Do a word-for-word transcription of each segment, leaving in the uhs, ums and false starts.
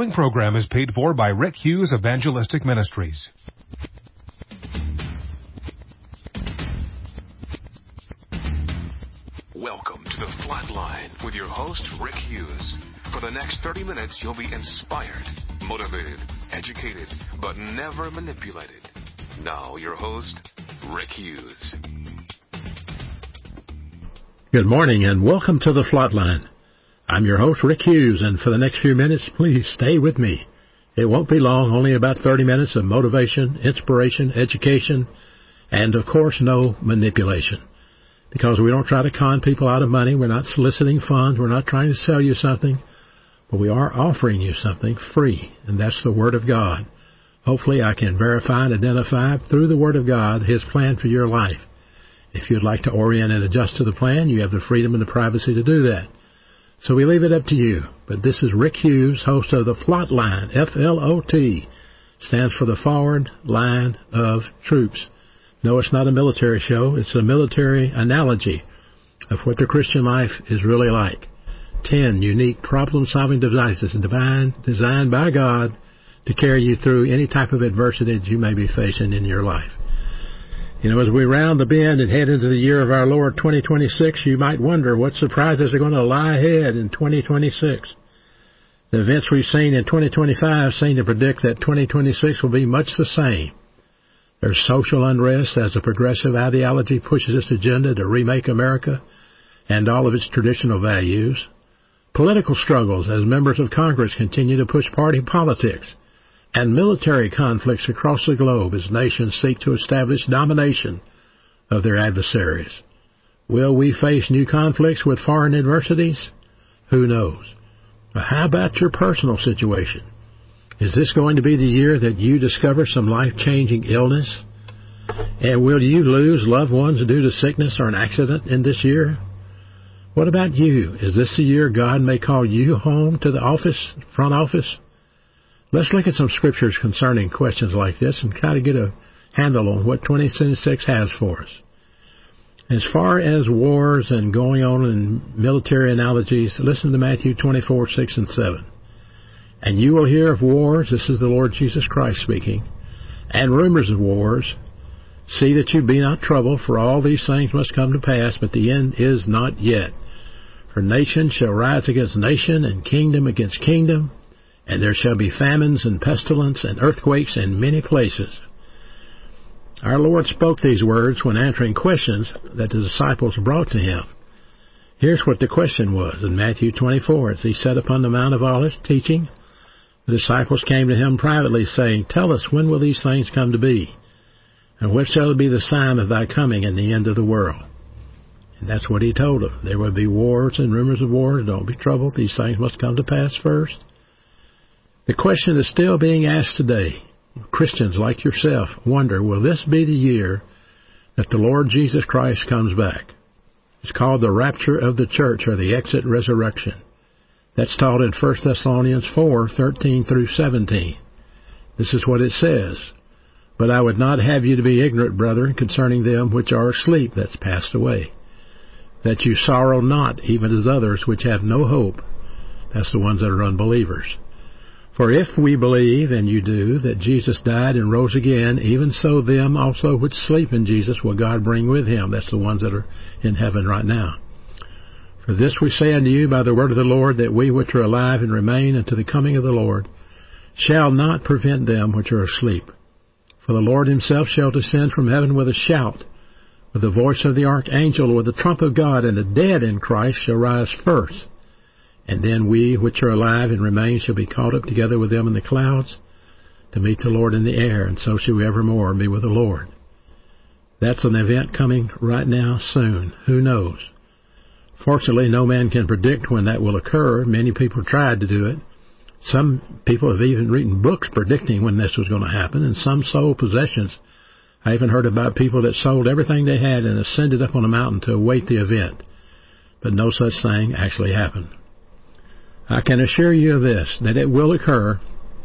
The program is paid for by Rick Hughes Evangelistic Ministries. Welcome to The Flatline with your host, Rick Hughes. For the next thirty minutes, you'll be inspired, motivated, educated, but never manipulated. Now, your host, Rick Hughes. Good morning and welcome to The Flatline. I'm your host, Rick Hughes, and for the next few minutes, please stay with me. It won't be long, only about thirty minutes of motivation, inspiration, education, and, of course, no manipulation. Because we don't try to con people out of money. We're not soliciting funds. We're not trying to sell you something. But we are offering you something free, and that's the Word of God. Hopefully I can verify and identify through the Word of God His plan for your life. If you'd like to orient and adjust to the plan, you have the freedom and the privacy to do that. So we leave it up to you. But this is Rick Hughes, host of The Flatline, F L O T, stands for the Forward Line of Troops. No, it's not a military show. It's a military analogy of what the Christian life is really like. Ten unique problem-solving devices divine, designed by God to carry you through any type of adversity that you may be facing in your life. You know, as we round the bend and head into the year of our Lord twenty twenty-six, you might wonder what surprises are going to lie ahead in twenty twenty-six. The events we've seen in twenty twenty-five seem to predict that twenty twenty-six will be much the same. There's social unrest as a progressive ideology pushes its agenda to remake America and all of its traditional values. Political struggles as members of Congress continue to push party politics. And military conflicts across the globe as nations seek to establish domination of their adversaries. Will we face new conflicts with foreign adversities? Who knows? But how about your personal situation? Is this going to be the year that you discover some life-changing illness? And will you lose loved ones due to sickness or an accident in this year? What about you? Is this the year God may call you home to the office, front office? Let's look at some scriptures concerning questions like this and kind of get a handle on what twenty twenty-six has for us. As far as wars and going on in military analogies, listen to Matthew twenty-four, six and seven. And you will hear of wars, this is the Lord Jesus Christ speaking, and rumors of wars. See that you be not troubled, for all these things must come to pass, but the end is not yet. For nation shall rise against nation, and kingdom against kingdom, and there shall be famines and pestilence and earthquakes in many places. Our Lord spoke these words when answering questions that the disciples brought to Him. Here's what the question was in Matthew twenty-four. As He sat upon the Mount of Olives teaching, the disciples came to Him privately, saying, Tell us, when will these things come to be? And what shall be the sign of Thy coming and the end of the world? And that's what He told them. There will be wars and rumors of wars. Don't be troubled. These things must come to pass first. The question is still being asked today. Christians like yourself wonder, will this be the year that the Lord Jesus Christ comes back? It's called the rapture of the church, or the exit resurrection. That's taught in First Thessalonians four, thirteen through seventeen. This is what it says. But I would not have you to be ignorant, brethren, concerning them which are asleep, that's passed away, that you sorrow not, even as others which have no hope. That's the ones that are unbelievers. For if we believe, and you do, that Jesus died and rose again, even so them also which sleep in Jesus will God bring with Him. That's the ones that are in heaven right now. For this we say unto you by the word of the Lord, that we which are alive and remain unto the coming of the Lord shall not prevent them which are asleep. For the Lord Himself shall descend from heaven with a shout, with the voice of the archangel, with the trump of God, and the dead in Christ shall rise first. And then we which are alive and remain shall be caught up together with them in the clouds to meet the Lord in the air, and so shall we evermore be with the Lord. That's an event coming right now, soon. Who knows? Fortunately, no man can predict when that will occur. Many people tried to do it. Some people have even written books predicting when this was going to happen, and some sold possessions. I even heard about people that sold everything they had and ascended up on a mountain to await the event. But no such thing actually happened. I can assure you of this, that it will occur,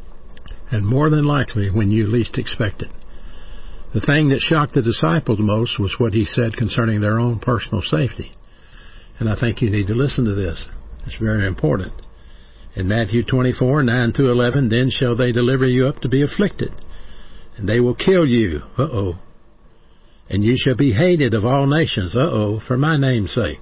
and more than likely when you least expect it. The thing that shocked the disciples most was what He said concerning their own personal safety. And I think you need to listen to this. It's very important. In Matthew twenty-four, nine through eleven, then shall they deliver you up to be afflicted, and they will kill you. Uh-oh. And you shall be hated of all nations. Uh-oh, for my name's sake.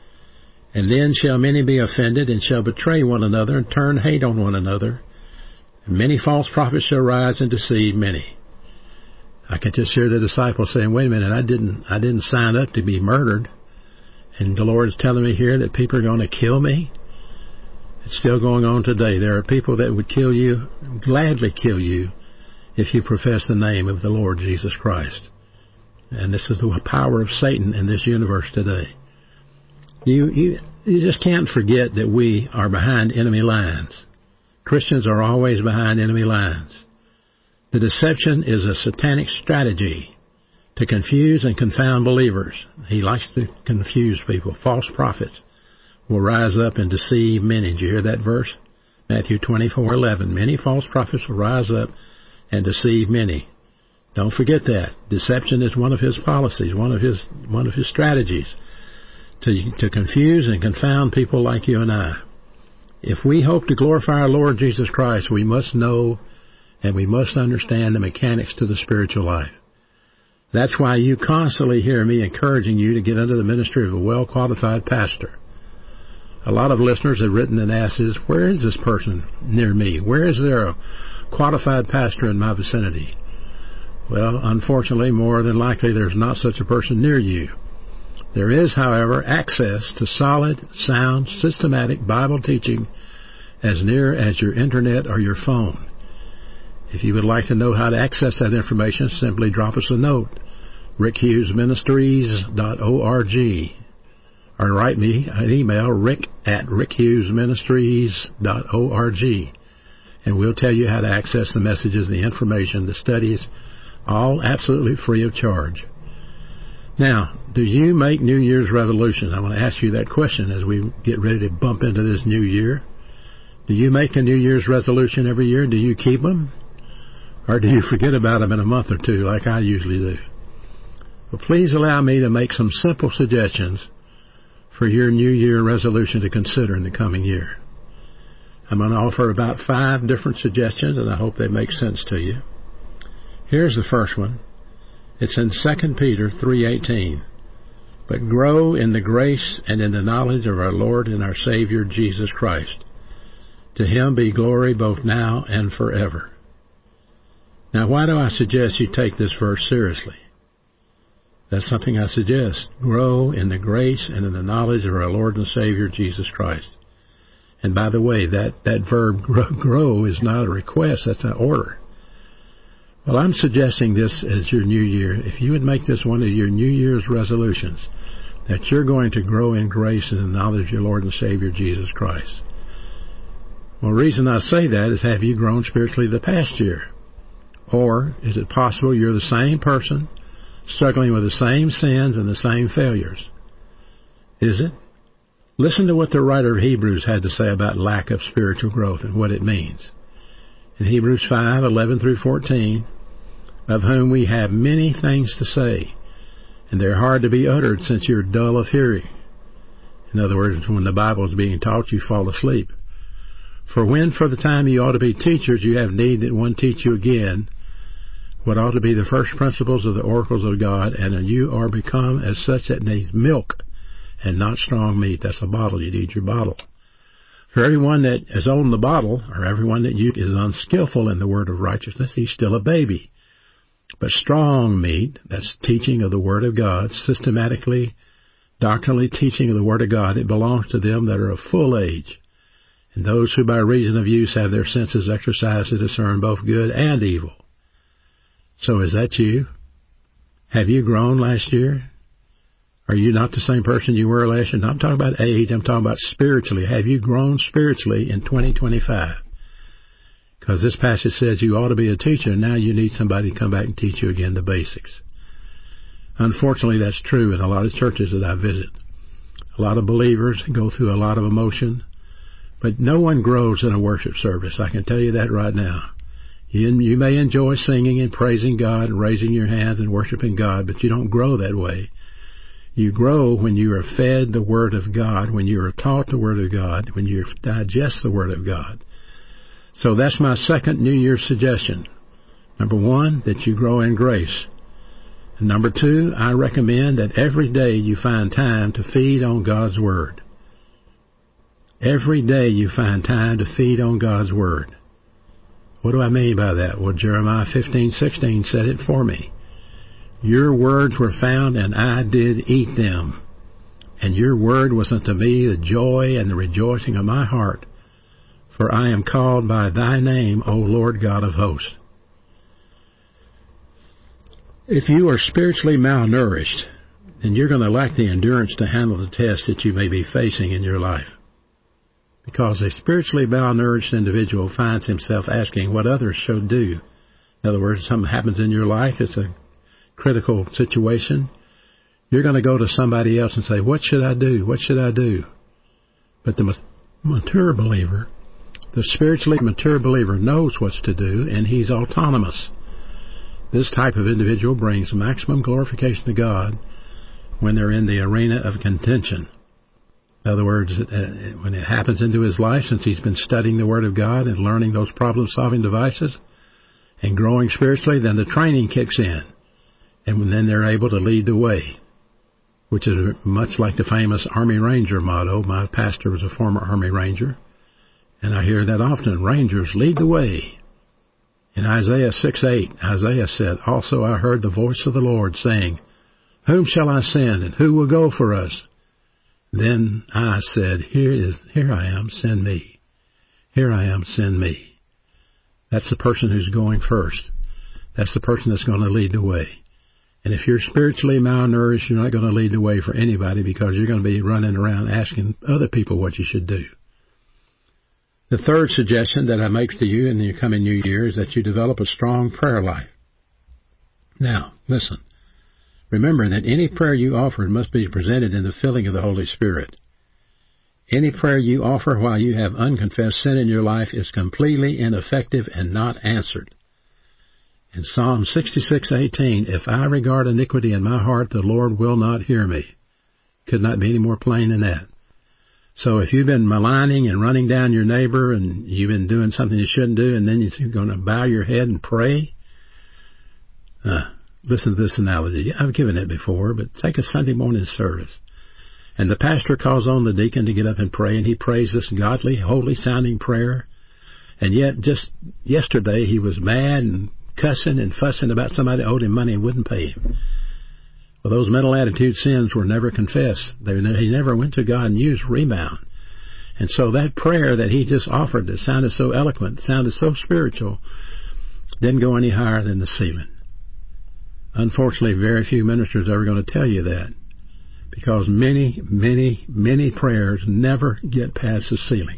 And then shall many be offended, and shall betray one another, and turn hate on one another. And many false prophets shall rise and deceive many. I can just hear the disciples saying, wait a minute, I didn't I didn't sign up to be murdered. And the Lord is telling me here that people are going to kill me. It's still going on today. There are people that would kill you, gladly kill you, if you profess the name of the Lord Jesus Christ. And this is the power of Satan in this universe today. You, you, you just can't forget that we are behind enemy lines. Christians are always behind enemy lines. The deception is a satanic strategy to confuse and confound believers. He likes to confuse people. False prophets will rise up and deceive many. Did you hear that verse? Matthew twenty-four eleven. Many false prophets will rise up and deceive many. Don't forget that. Deception is one of his policies, one of his one of his strategies to to confuse and confound people like you and I. If we hope to glorify our Lord Jesus Christ, we must know and we must understand the mechanics to the spiritual life. That's why you constantly hear me encouraging you to get under the ministry of a well-qualified pastor. A lot of listeners have written and asked, where is this person near me? Where is there a qualified pastor in my vicinity? Well, unfortunately, more than likely, there's not such a person near you. There is, however, access to solid, sound, systematic Bible teaching as near as your internet or your phone. If you would like to know how to access that information, simply drop us a note, rick hughes ministries dot org, or write me an email, rick at rick hughes ministries dot org, and we'll tell you how to access the messages, the information, the studies, all absolutely free of charge. Now, do you make New Year's resolutions? I want to ask you that question as we get ready to bump into this new year. Do you make a New Year's resolution every year? Do you keep them? Or do you forget about them in a month or two like I usually do? Well, please allow me to make some simple suggestions for your New Year resolution to consider in the coming year. I'm going to offer about five different suggestions, and I hope they make sense to you. Here's the first one. It's in Second Peter three eighteen. But grow in the grace and in the knowledge of our Lord and our Savior Jesus Christ. To him be glory both now and forever. Now, why do I suggest you take this verse seriously? That's something I suggest. Grow in the grace and in the knowledge of our Lord and Savior Jesus Christ. And by the way, that, that verb grow, grow is not a request, that's an order. Well, I'm suggesting this as your new year. If you would make this one of your New Year's resolutions, that you're going to grow in grace and in the knowledge of your Lord and Savior Jesus Christ. Well, the reason I say that is, have you grown spiritually the past year? Or is it possible you're the same person, struggling with the same sins and the same failures? Is it? Listen to what the writer of Hebrews had to say about lack of spiritual growth and what it means. In Hebrews five eleven through fourteen, of whom we have many things to say, and they're hard to be uttered since you're dull of hearing. In other words, when the Bible is being taught, you fall asleep. For when for the time you ought to be teachers, you have need that one teach you again what ought to be the first principles of the oracles of God, and you are become as such that needs milk and not strong meat. That's a bottle. You need your bottle. For everyone that is on the bottle, or everyone that you is unskillful in the word of righteousness, he's still a baby. But strong meat, that's teaching of the word of God, systematically, doctrinally teaching of the word of God, it belongs to them that are of full age, and those who by reason of use have their senses exercised to discern both good and evil. So is that you? Have you grown last year? Are you not the same person you were last year? I'm talking about age. I'm talking about spiritually. Have you grown spiritually in twenty twenty-five? Because this passage says you ought to be a teacher, and now you need somebody to come back and teach you again the basics. Unfortunately, that's true in a lot of churches that I visit. A lot of believers go through a lot of emotion, but no one grows in a worship service. I can tell you that right now. You, you may enjoy singing and praising God and raising your hands and worshiping God, but you don't grow that way. You grow when you are fed the Word of God, when you are taught the Word of God, when you digest the Word of God. So that's my second New Year's suggestion. Number one, that you grow in grace. And number two, I recommend that every day you find time to feed on God's Word. Every day you find time to feed on God's Word. What do I mean by that? Well, Jeremiah fifteen sixteen said it for me. Your words were found, and I did eat them. And your word was unto me the joy and the rejoicing of my heart. For I am called by thy name, O Lord God of hosts. If you are spiritually malnourished, then you're going to lack the endurance to handle the test that you may be facing in your life. Because a spiritually malnourished individual finds himself asking what others should do. In other words, something happens in your life, it's a critical situation. You're going to go to somebody else and say, what should I do? What should I do? But the mature believer, the spiritually mature believer knows what to do, and he's autonomous. This type of individual brings maximum glorification to God when they're in the arena of contention. In other words, when it happens into his life, since he's been studying the Word of God and learning those problem-solving devices and growing spiritually, then the training kicks in. And then they're able to lead the way, which is much like the famous Army Ranger motto. My pastor was a former Army Ranger, and I hear that often, Rangers lead the way. In Isaiah six eight, Isaiah said, also I heard the voice of the Lord saying, whom shall I send, and who will go for us? Then I said, here is, here I am, send me. Here I am, send me. That's the person who's going first. That's the person that's going to lead the way. And if you're spiritually malnourished, you're not going to lead the way for anybody because you're going to be running around asking other people what you should do. The third suggestion that I make to you in the coming new year is that you develop a strong prayer life. Now, listen. Remember that any prayer you offer must be presented in the filling of the Holy Spirit. Any prayer you offer while you have unconfessed sin in your life is completely ineffective and not answered. In Psalm sixty-six eighteen, if I regard iniquity in my heart, the Lord will not hear me. Could not be any more plain than that. So if you've been maligning and running down your neighbor and you've been doing something you shouldn't do and then you're going to bow your head and pray, uh, listen to this analogy. I've given it before, but take a Sunday morning service. And the pastor calls on the deacon to get up and pray, and he prays this godly, holy-sounding prayer. And yet, just yesterday, he was mad and cussing and fussing about somebody that owed him money and wouldn't pay him. Well, those mental attitude sins were never confessed. They, he never went to God and used rebound. And so that prayer that he just offered that sounded so eloquent, sounded so spiritual, didn't go any higher than the ceiling. Unfortunately, very few ministers are ever going to tell you that because many, many, many prayers never get past the ceiling.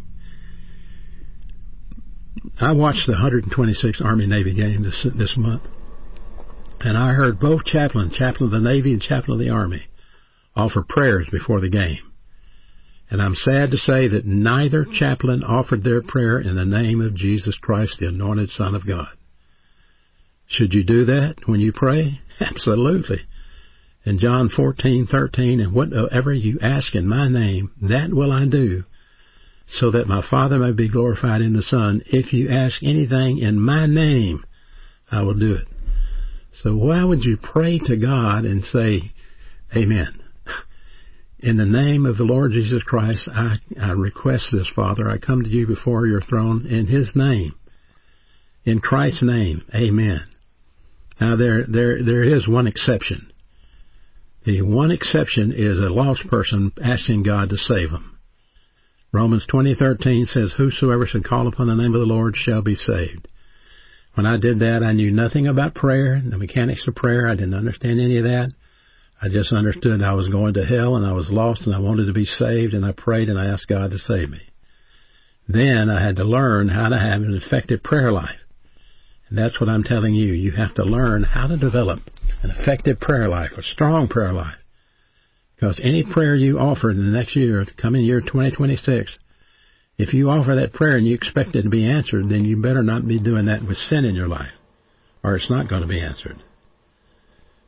I watched the one hundred twenty-sixth Army-Navy game this, this month, and I heard both chaplain, chaplain of the Navy and chaplain of the Army, offer prayers before the game. And I'm sad to say that neither chaplain offered their prayer in the name of Jesus Christ, the anointed Son of God. Should you do that when you pray? Absolutely. In John fourteen thirteen, and whatever you ask in my name, that will I do, so that my Father may be glorified in the Son. If you ask anything in my name, I will do it. So why would you pray to God and say, Amen? In the name of the Lord Jesus Christ, I, I request this, Father. I come to you before your throne in His name. In Christ's name, Amen. Now, there, there, there is one exception. The one exception is a lost person asking God to save them. Romans twenty thirteen says, whosoever should call upon the name of the Lord shall be saved. When I did that, I knew nothing about prayer, the mechanics of prayer. I didn't understand any of that. I just understood I was going to hell and I was lost and I wanted to be saved, and I prayed and I asked God to save me. Then I had to learn how to have an effective prayer life. And that's what I'm telling you. You have to learn how to develop an effective prayer life, a strong prayer life. Because any prayer you offer in the next year, the coming year twenty twenty-six, if you offer that prayer and you expect it to be answered, then you better not be doing that with sin in your life, or it's not going to be answered.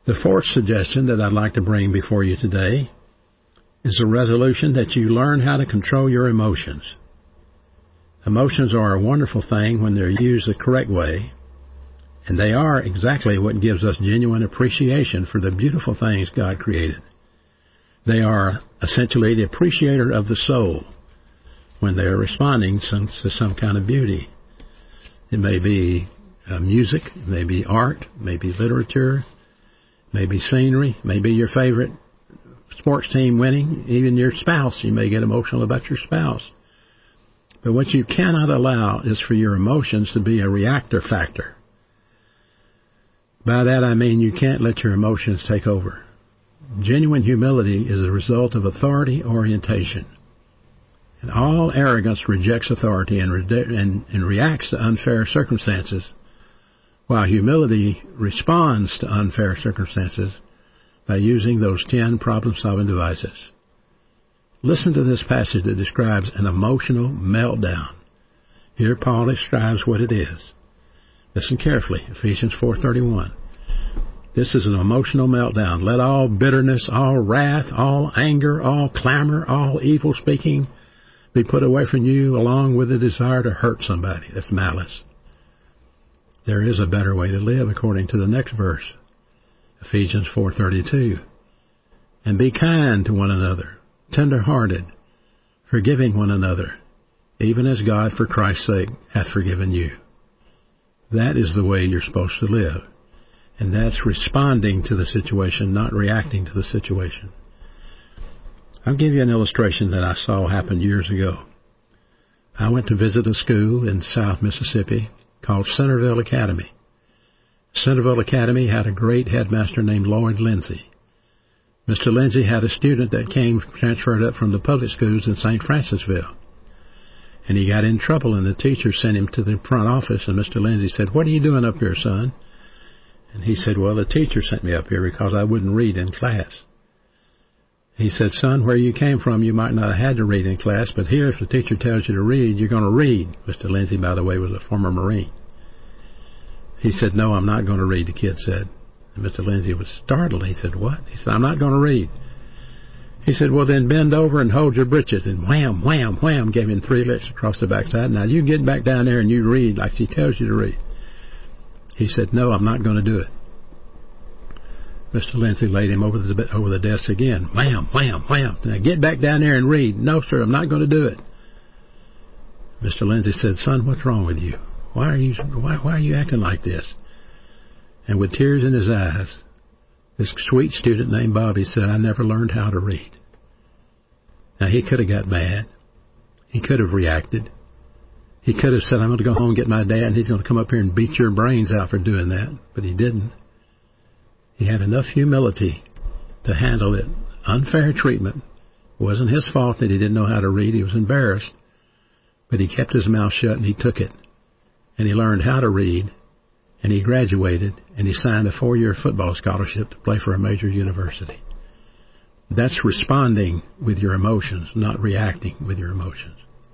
The fourth suggestion that I'd like to bring before you today is a resolution that you learn how to control your emotions. Emotions are a wonderful thing when they're used the correct way, and they are exactly what gives us genuine appreciation for the beautiful things God created. They are essentially the appreciator of the soul when they are responding some, to some kind of beauty. It may be uh, music, it may be art, it may be literature, it may be scenery, it may be your favorite sports team winning, even your spouse. You may get emotional about your spouse. But what you cannot allow is for your emotions to be a reactor factor. By that I mean you can't let your emotions take over. Genuine humility is a result of authority orientation. And all arrogance rejects authority and, re- and, and reacts to unfair circumstances, while humility responds to unfair circumstances by using those ten problem-solving devices. Listen to this passage that describes an emotional meltdown. Here Paul describes what it is. Listen carefully, Ephesians four thirty-one. This is an emotional meltdown. Let all bitterness, all wrath, all anger, all clamor, all evil speaking be put away from you, along with the desire to hurt somebody. That's malice. There is a better way to live, according to the next verse, Ephesians four thirty-two. And be kind to one another, tender-hearted, forgiving one another, even as God, for Christ's sake, hath forgiven you. That is the way you're supposed to live. And that's responding to the situation, not reacting to the situation. I'll give you an illustration that I saw happen years ago. I went to visit a school in South Mississippi called Centerville Academy. Centerville Academy had a great headmaster named Lloyd Lindsay. Mister Lindsay had a student that came transferred up from the public schools in Saint Francisville. And he got in trouble, and the teacher sent him to the front office, and Mister Lindsay said, "What are you doing up here, son?" And he said, "Well, the teacher sent me up here because I wouldn't read in class." He said, "Son, where you came from, you might not have had to read in class, but here, if the teacher tells you to read, you're going to read." Mister Lindsay, by the way, was a former Marine. He said, "No, I'm not going to read," the kid said. And Mister Lindsay was startled. He said, "What?" He said, "I'm not going to read." He said, "Well, then bend over and hold your britches." And wham, wham, wham, gave him three licks across the backside. "Now, you get back down there and you read like she tells you to read." He said, "No, I'm not going to do it." Mister Lindsay laid him over the over the desk again. Wham, wham, wham. "Now get back down there and read." "No, sir, I'm not going to do it." Mister Lindsay said, "Son, what's wrong with you? Why are you why, why are you acting like this?" And with tears in his eyes, this sweet student named Bobby said, "I never learned how to read." Now, he could have got mad. He could have reacted. He could have said, "I'm going to go home and get my dad, and he's going to come up here and beat your brains out for doing that." But he didn't. He had enough humility to handle it. Unfair treatment. It wasn't his fault that he didn't know how to read. He was embarrassed. But he kept his mouth shut and he took it. And he learned how to read. And he graduated. And he signed a four-year football scholarship to play for a major university. That's responding with your emotions, not reacting with your emotions.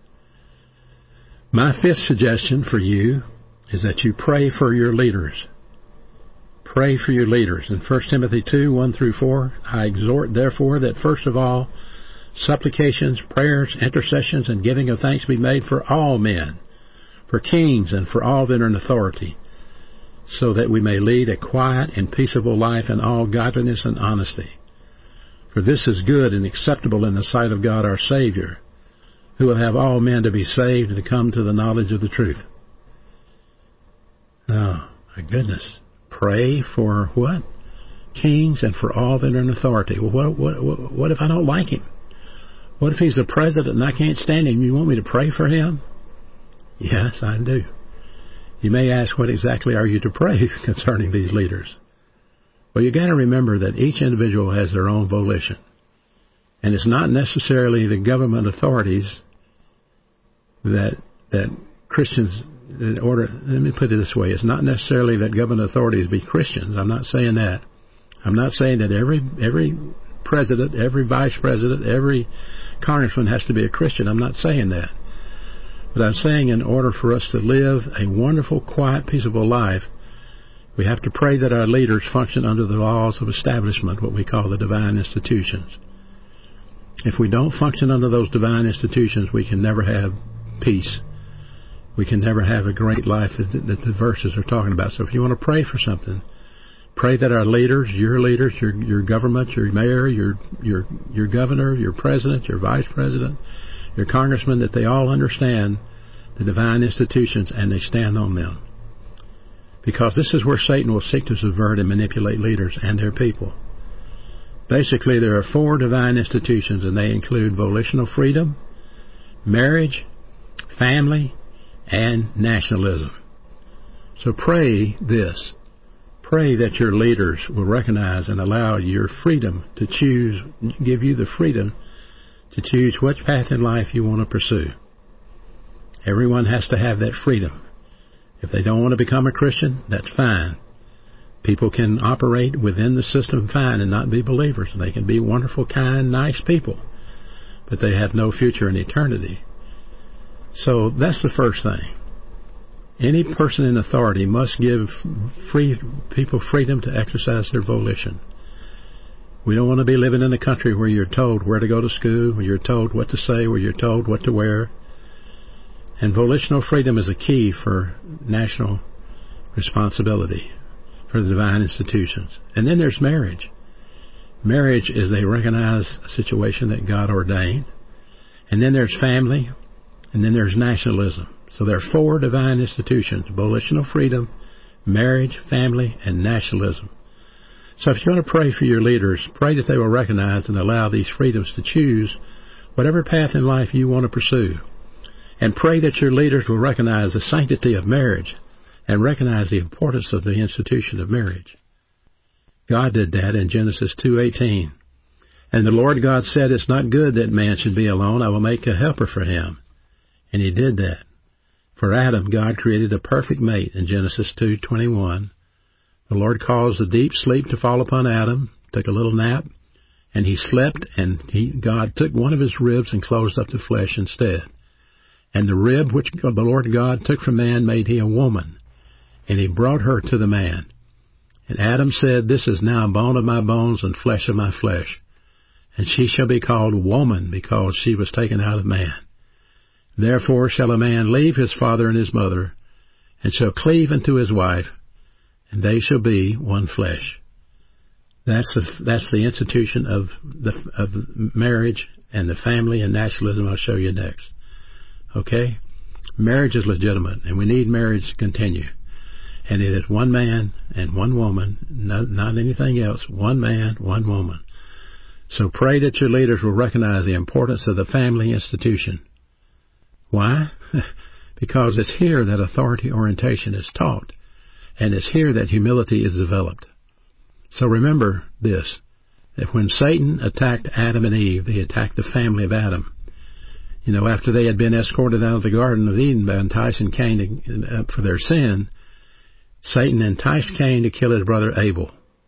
My fifth suggestion for you is that you pray for your leaders. Pray for your leaders. In First Timothy two, one through four, I exhort, therefore, that first of all, supplications, prayers, intercessions, and giving of thanks be made for all men, for kings, and for all that are in authority, so that we may lead a quiet and peaceable life in all godliness and honesty. For this is good and acceptable in the sight of God our Savior, who will have all men to be saved and to come to the knowledge of the truth. Oh, my goodness. Pray for what? Kings and for all that are in authority. Well, what, what, what if I don't like him? What if he's the president and I can't stand him? You want me to pray for him? Yes, I do. You may ask, what exactly are you to pray concerning these leaders? Well, you got to remember that each individual has their own volition. And it's not necessarily the government authorities that that Christians, in order, let me put it this way, it's not necessarily that government authorities be Christians. I'm not saying that. I'm not saying that every every president, every vice president, every congressman has to be a Christian. I'm not saying that. But I'm saying in order for us to live a wonderful, quiet, peaceable life, We have to pray that our leaders function under the laws of establishment, what we call the divine institutions. If we don't function under those divine institutions, we can never have peace. We can never have a great life that, that the verses are talking about. So if you want to pray for something, pray that our leaders, your leaders, your your government, your mayor, your your your governor, your president, your vice president, your congressman, that they all understand the divine institutions and they stand on them. Because this is where Satan will seek to subvert and manipulate leaders and their people. Basically, there are four divine institutions, and they include volitional freedom, marriage, family, and nationalism. So pray this. Pray that your leaders will recognize and allow your freedom to choose, give you the freedom to choose which path in life you want to pursue. Everyone has to have that freedom. If they don't want to become a Christian, that's fine. People can operate within the system fine and not be believers. They can be wonderful, kind, nice people, but they have no future in eternity. So that's the first thing. Any person in authority must give free people freedom to exercise their volition. We don't want to be living in a country where you're told where to go to school, where you're told what to say, where you're told what to wear. And volitional freedom is a key for national responsibility, for the divine institutions. And then there's marriage. Marriage is a recognized situation that God ordained. And then there's family. And then there's nationalism. So there are four divine institutions: volitional freedom, marriage, family, and nationalism. So if you want to pray for your leaders, pray that they will recognize and allow these freedoms to choose whatever path in life you want to pursue. And pray that your leaders will recognize the sanctity of marriage and recognize the importance of the institution of marriage. God did that in Genesis two eighteen. And the Lord God said, "It's not good that man should be alone. I will make a helper for him." And he did that. For Adam, God created a perfect mate in Genesis two twenty-one. The Lord caused a deep sleep to fall upon Adam, took a little nap, and he slept, and he, God took one of his ribs and closed up the flesh instead. And the rib which the Lord God took from man made he a woman, and he brought her to the man. And Adam said, "This is now bone of my bones and flesh of my flesh, and she shall be called woman, because she was taken out of man. Therefore shall a man leave his father and his mother, and shall cleave unto his wife, and they shall be one flesh." That's the, that's the institution of the of marriage and the family and nationalism I'll show you next. Okay? Marriage is legitimate, and we need marriage to continue. And it is one man and one woman, not, not anything else. One man, one woman. So pray that your leaders will recognize the importance of the family institution. Why? Because it's here that authority orientation is taught, and it's here that humility is developed. So remember this, that when Satan attacked Adam and Eve, he attacked the family of Adam. You know, after they had been escorted out of the Garden of Eden by enticing Cain to, uh, for their sin, Satan enticed Cain to kill his brother Abel.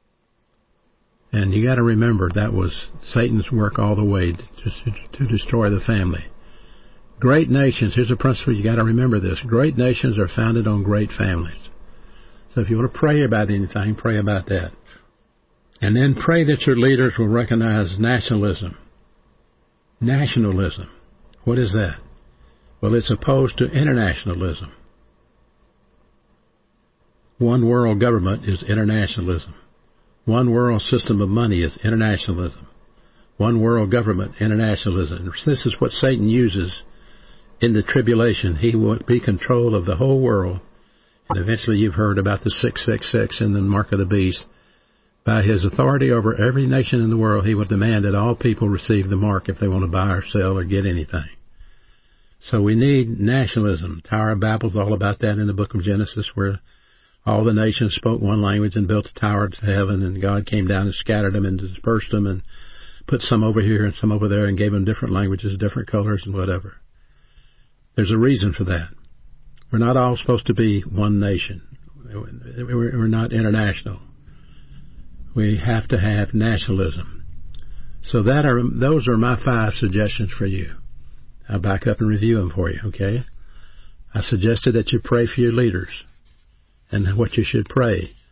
And you got to remember that was Satan's work all the way to, to, to destroy the family. Great nations, here's a principle you got to remember this. Great nations are founded on great families. So if you want to pray about anything, pray about that. And then pray that your leaders will recognize nationalism. Nationalism. What is that? Well, it's opposed to internationalism. One world government is internationalism. One world system of money is internationalism. One world government, internationalism. This is what Satan uses in the tribulation. He will be control of the whole world. And eventually you've heard about the six six six and the mark of the beast. By his authority over every nation in the world, he will demand that all people receive the mark if they want to buy or sell or get anything. So we need nationalism. Tower of Babel is all about that in the book of Genesis, where all the nations spoke one language and built a tower to heaven, and God came down and scattered them and dispersed them and put some over here and some over there and gave them different languages, different colors and whatever. There's a reason for that. We're not all supposed to be one nation. We're not international. We have to have nationalism. So that are those are my five suggestions for you. I'll back up and review them for you, okay? I suggested that you pray for your leaders and what you should pray.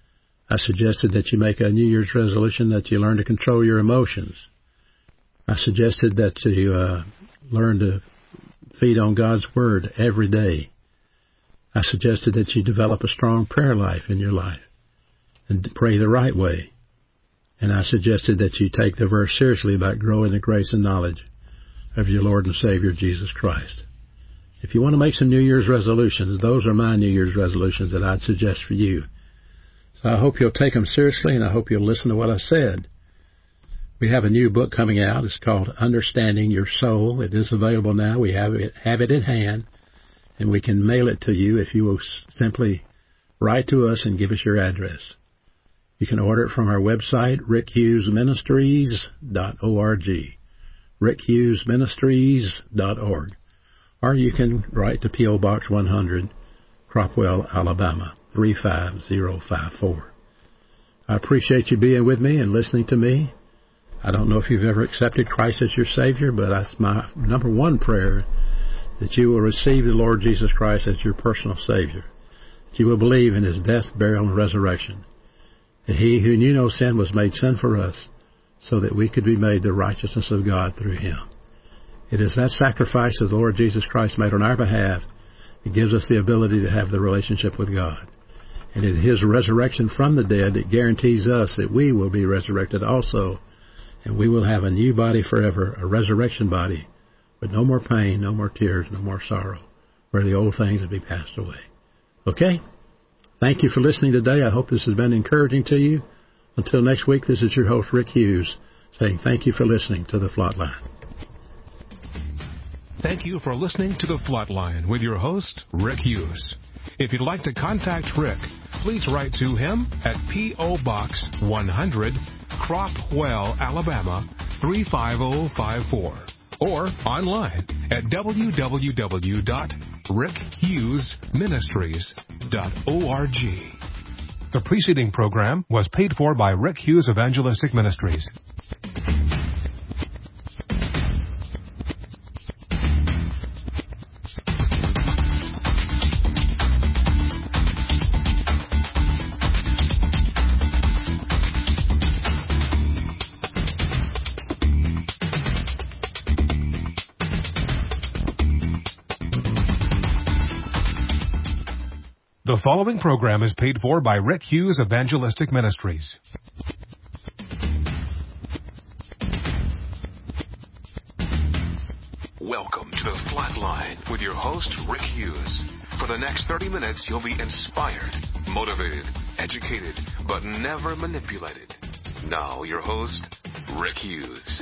I suggested that you make a New Year's resolution that you learn to control your emotions. I suggested that you uh, learn to feed on God's Word every day. I suggested that you develop a strong prayer life in your life and pray the right way. And I suggested that you take the verse seriously about growing the grace and knowledge of your Lord and Savior, Jesus Christ. If you want to make some New Year's resolutions, those are my New Year's resolutions that I'd suggest for you. So I hope you'll take them seriously, and I hope you'll listen to what I said. We have a new book coming out. It's called Understanding Your Soul. It is available now. We have it, have it in hand, and we can mail it to you if you will simply write to us and give us your address. You can order it from our website, rick hughes ministries dot org, rick hughes ministries dot org. Or you can write to P O. Box one hundred, Cropwell, Alabama, three five zero five four. I appreciate you being with me and listening to me. I don't know if you've ever accepted Christ as your Savior, but that's my number one prayer, that you will receive the Lord Jesus Christ as your personal Savior, that you will believe in His death, burial, and resurrection, that He who knew no sin was made sin for us, so that we could be made the righteousness of God through Him. It is that sacrifice that the Lord Jesus Christ made on our behalf that gives us the ability to have the relationship with God. And in His resurrection from the dead, it guarantees us that we will be resurrected also, and we will have a new body forever, a resurrection body, with no more pain, no more tears, no more sorrow, where the old things have been passed away. Okay? Thank you for listening today. I hope this has been encouraging to you. Until next week, this is your host, Rick Hughes, saying thank you for listening to The Flatline. Thank you for listening to The Flatline with your host, Rick Hughes. If you'd like to contact Rick, please write to him at P O. Box one hundred, Cropwell, Alabama, three five zero five four, or online at w w w dot rick hughes ministries dot org. The preceding program was paid for by Rick Hughes Evangelistic Ministries. The following program is paid for by Rick Hughes Evangelistic Ministries. Welcome to The Flatline with your host, Rick Hughes. For the next thirty minutes, you'll be inspired, motivated, educated, but never manipulated. Now, your host, Rick Hughes.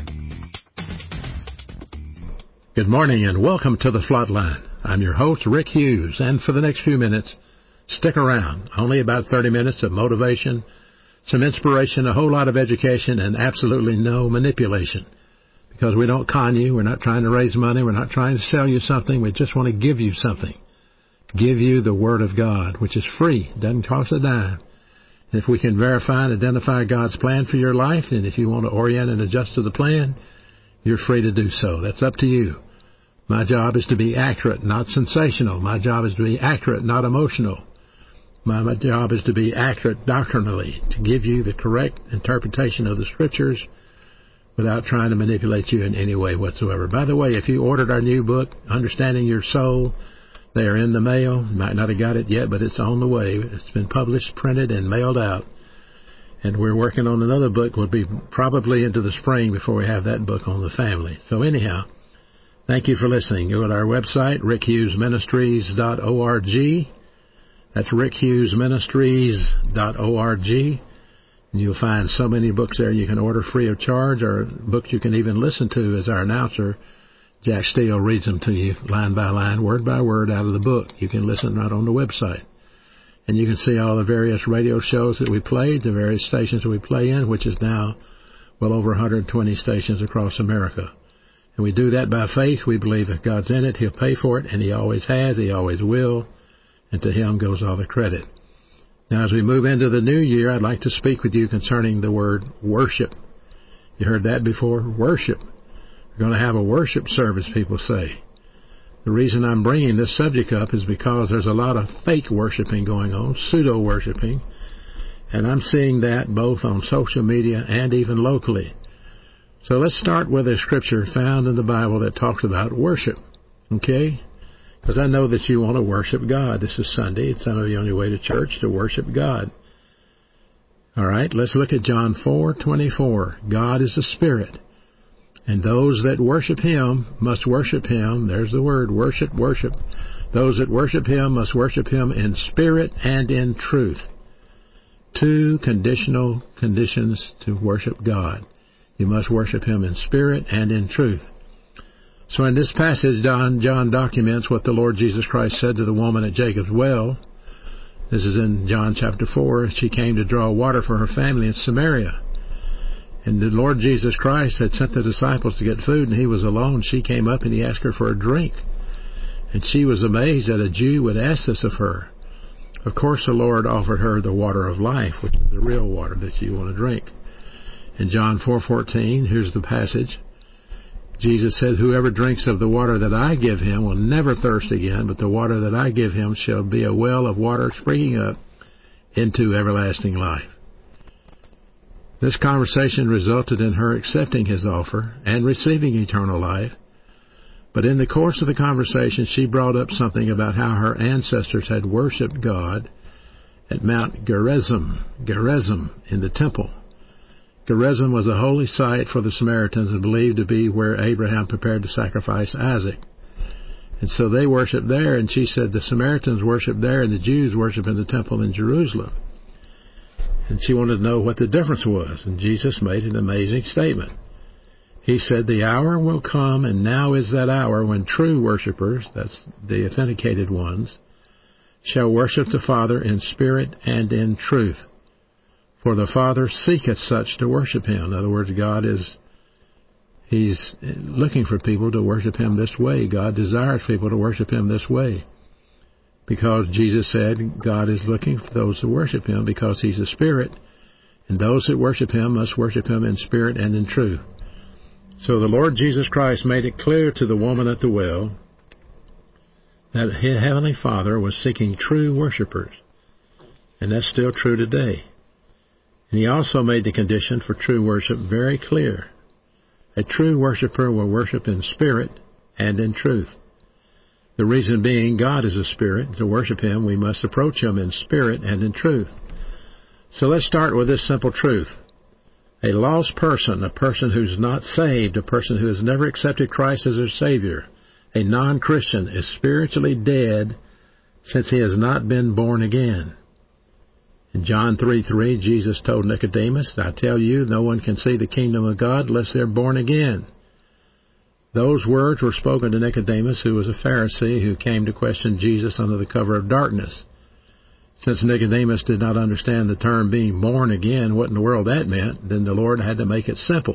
Good morning and welcome to The Flatline. I'm your host, Rick Hughes, and for the next few minutes, stick around. Only about thirty minutes of motivation, some inspiration, a whole lot of education, and absolutely no manipulation. Because we don't con you. We're not trying to raise money. We're not trying to sell you something. We just want to give you something. Give you the Word of God, which is free. It doesn't cost a dime. And if we can verify and identify God's plan for your life, and if you want to orient and adjust to the plan, you're free to do so. That's up to you. My job is to be accurate, not sensational. My job is to be accurate, not emotional. My, my job is to be accurate doctrinally, to give you the correct interpretation of the Scriptures without trying to manipulate you in any way whatsoever. By the way, if you ordered our new book, Understanding Your Soul, they are in the mail. You might not have got it yet, but it's on the way. It's been published, printed, and mailed out. And we're working on another book. We'll be probably into the spring before we have that book on the family. So anyhow, thank you for listening. Go to our website, rick hughes ministries dot org. That's rick hughes ministries dot org. And you'll find so many books there you can order free of charge, or books you can even listen to as our announcer, Jack Steele, reads them to you line by line, word by word out of the book. You can listen right on the website. And you can see all the various radio shows that we played, the various stations that we play in, which is now well over one hundred twenty stations across America. And we do that by faith. We believe if God's in it, He'll pay for it, and He always has, He always will, and to Him goes all the credit. Now, as we move into the new year, I'd like to speak with you concerning the word worship. You heard that before? Worship. We're going to have a worship service, people say. The reason I'm bringing this subject up is because there's a lot of fake worshiping going on, pseudo-worshiping, And I'm seeing that both on social media and even locally. So let's start with a scripture found in the Bible that talks about worship. Okay? Because I know that you want to worship God. This is Sunday. It's some of you on your way to church to worship God. All right, let's look at John four twenty-four. God is a spirit, and those that worship Him must worship Him. There's the word, worship, worship. Those that worship Him must worship Him in spirit and in truth. Two conditional conditions to worship God. You must worship Him in spirit and in truth. So in this passage, John, John documents what the Lord Jesus Christ said to the woman at Jacob's well. This is in John chapter four. She came to draw water for her family in Samaria. And the Lord Jesus Christ had sent the disciples to get food, and He was alone. She came up and He asked her for a drink. And she was amazed that a Jew would ask this of her. Of course, the Lord offered her the water of life, which is the real water that you want to drink. In John four fourteen, here's the passage. Jesus said, "Whoever drinks of the water that I give him will never thirst again, but the water that I give him shall be a well of water springing up into everlasting life." This conversation resulted in her accepting His offer and receiving eternal life. But in the course of the conversation, she brought up something about how her ancestors had worshipped God at Mount Gerizim, Gerizim in the temple. Gerizim was a holy site for the Samaritans and believed to be where Abraham prepared to sacrifice Isaac. And so they worshipped there, and she said the Samaritans worship there and the Jews worship in the temple in Jerusalem. And she wanted to know what the difference was, and Jesus made an amazing statement. He said, "The hour will come, and now is that hour, when true worshipers," that's the authenticated ones, "shall worship the Father in spirit and in truth. For the Father seeketh such to worship Him." In other words, God is, He's looking for people to worship Him this way. God desires people to worship Him this way. Because Jesus said God is looking for those to worship Him because He's a spirit, and those that worship Him must worship Him in spirit and in truth. So the Lord Jesus Christ made it clear to the woman at the well that His Heavenly Father was seeking true worshipers. And that's still true today. And He also made the condition for true worship very clear. A true worshiper will worship in spirit and in truth. The reason being, God is a spirit. To worship Him, we must approach Him in spirit and in truth. So let's start with this simple truth. A lost person, a person who's not saved, a person who has never accepted Christ as their Savior, a non-Christian, is spiritually dead since he has not been born again. In John three three, Jesus told Nicodemus, "I tell you, no one can see the kingdom of God unless they're born again." Those words were spoken to Nicodemus, who was a Pharisee who came to question Jesus under the cover of darkness. Since Nicodemus did not understand the term being born again, what in the world that meant, then the Lord had to make it simple.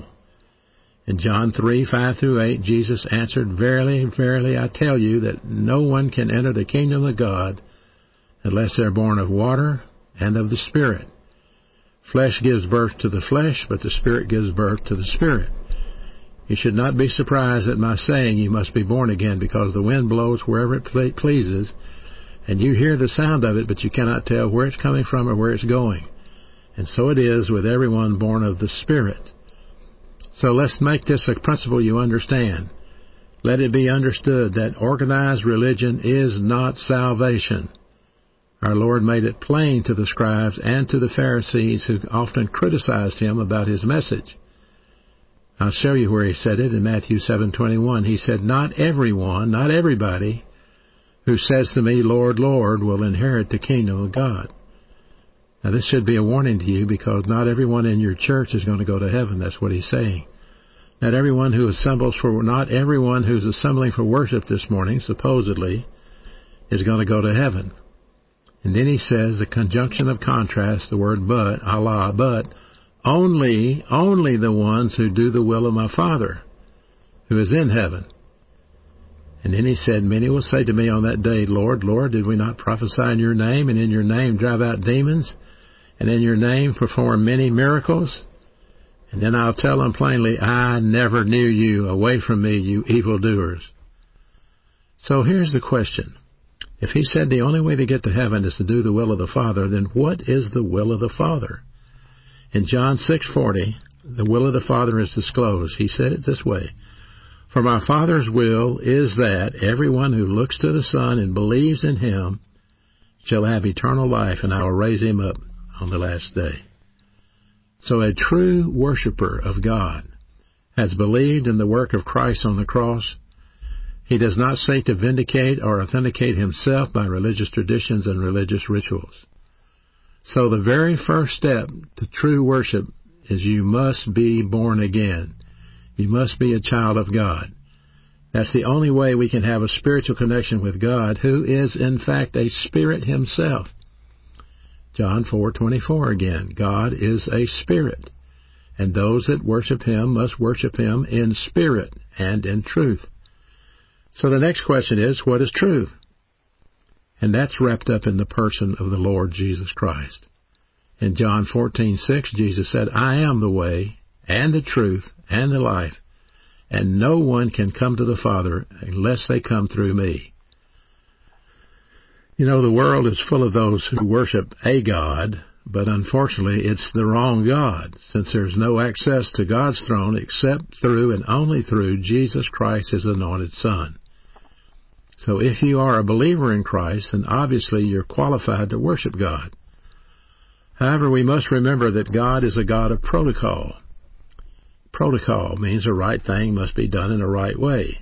In John three five through eight, Jesus answered, "Verily, verily, I tell you that no one can enter the kingdom of God unless they're born of water and of the Spirit. Flesh gives birth to the flesh, but the Spirit gives birth to the Spirit. You should not be surprised at my saying you must be born again, because the wind blows wherever it pleases, and you hear the sound of it, but you cannot tell where it's coming from or where it's going. And so it is with everyone born of the Spirit." So let's make this a principle you understand. Let it be understood that organized religion is not salvation. Our Lord made it plain to the scribes and to the Pharisees, who often criticized Him about His message. I'll show you where He said it in Matthew seven twenty-one. He said, "Not everyone, not everybody who says to me, 'Lord, Lord,' will inherit the kingdom of God." Now this should be a warning to you, because not everyone in your church is going to go to heaven. That's what He's saying. Not everyone who assembles for, not everyone who's assembling for worship this morning, supposedly, is going to go to heaven. And then He says, the conjunction of contrast, the word but, Allah, but, only, only the ones who do the will of my Father, who is in heaven. And then He said, "Many will say to me on that day, 'Lord, Lord, did we not prophesy in your name, and in your name drive out demons, and in your name perform many miracles?' And then I'll tell them plainly, 'I never knew you. Away from me, you evildoers.'" So here's the question. If he said the only way to get to heaven is to do the will of the Father, then what is the will of the Father? In John six forty, the will of the Father is disclosed. He said it this way, "For my Father's will is that everyone who looks to the Son and believes in him shall have eternal life, and I will raise him up on the last day." So a true worshiper of God has believed in the work of Christ on the cross. He does not seek to vindicate or authenticate himself by religious traditions and religious rituals. So the very first step to true worship is you must be born again. You must be a child of God. That's the only way we can have a spiritual connection with God, who is in fact a spirit himself. John four twenty-four again, God is a spirit, and those that worship him must worship him in spirit and in truth. So the next question is, what is truth? And that's wrapped up in the person of the Lord Jesus Christ. In John fourteen six, Jesus said, "I am the way and the truth and the life, and no one can come to the Father unless they come through me." You know, the world is full of those who worship a God, but unfortunately it's the wrong God, since there's no access to God's throne except through and only through Jesus Christ, his anointed Son. So if you are a believer in Christ, then obviously you're qualified to worship God. However, we must remember that God is a God of protocol. Protocol means the right thing must be done in the right way.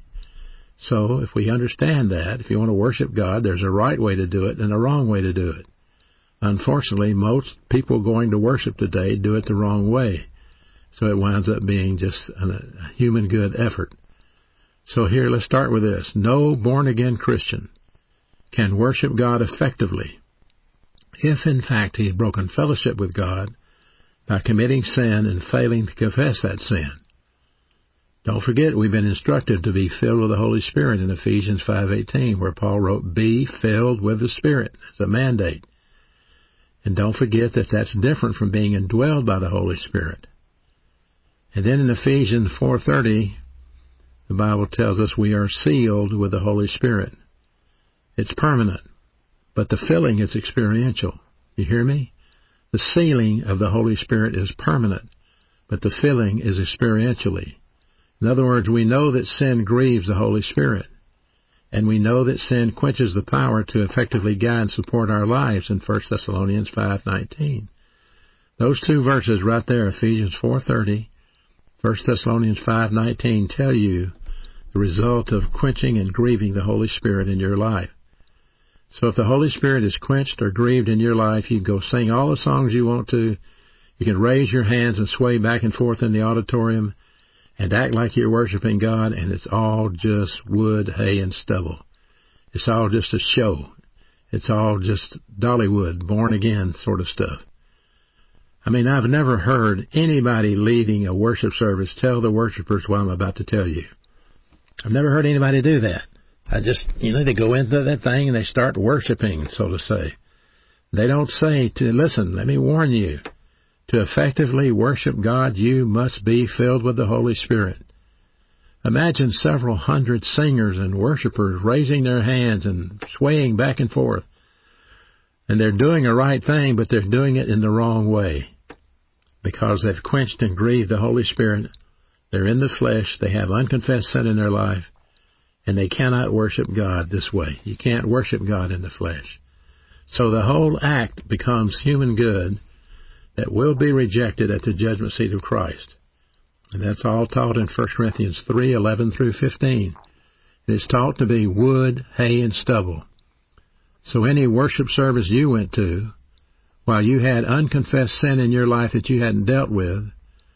So if we understand that, if you want to worship God, there's a right way to do it and a wrong way to do it. Unfortunately, most people going to worship today do it the wrong way. So it winds up being just a human good effort. So here, let's start with this. No born-again Christian can worship God effectively if, in fact, he has broken fellowship with God by committing sin and failing to confess that sin. Don't forget, we've been instructed to be filled with the Holy Spirit in Ephesians five eighteen, where Paul wrote, "Be filled with the Spirit." It's a mandate. And don't forget that that's different from being indwelled by the Holy Spirit. And then in Ephesians four thirty, the Bible tells us we are sealed with the Holy Spirit. It's permanent, but the filling is experiential. You hear me? The sealing of the Holy Spirit is permanent, but the filling is experientially. In other words, we know that sin grieves the Holy Spirit, and we know that sin quenches the power to effectively guide and support our lives in First Thessalonians five nineteen. Those two verses right there, Ephesians four thirty, First Thessalonians five nineteen, tell you the result of quenching and grieving the Holy Spirit in your life. So if the Holy Spirit is quenched or grieved in your life, you can go sing all the songs you want to. You can raise your hands and sway back and forth in the auditorium and act like you're worshiping God, and it's all just wood, hay, and stubble. It's all just a show. It's all just Dollywood, born-again sort of stuff. I mean, I've never heard anybody leading a worship service tell the worshipers what I'm about to tell you. I've never heard anybody do that. I just, you know, they go into that thing and they start worshiping, so to say. They don't say to, listen, let me warn you, to effectively worship God, you must be filled with the Holy Spirit. Imagine several hundred singers and worshipers raising their hands and swaying back and forth. And they're doing the right thing, but they're doing it in the wrong way, because they've quenched and grieved the Holy Spirit. They're in the flesh. They have unconfessed sin in their life. And they cannot worship God this way. You can't worship God in the flesh. So the whole act becomes human good that will be rejected at the judgment seat of Christ. And that's all taught in First Corinthians three eleven through fifteen. It is taught to be wood, hay, and stubble. So any worship service you went to, while you had unconfessed sin in your life that you hadn't dealt with,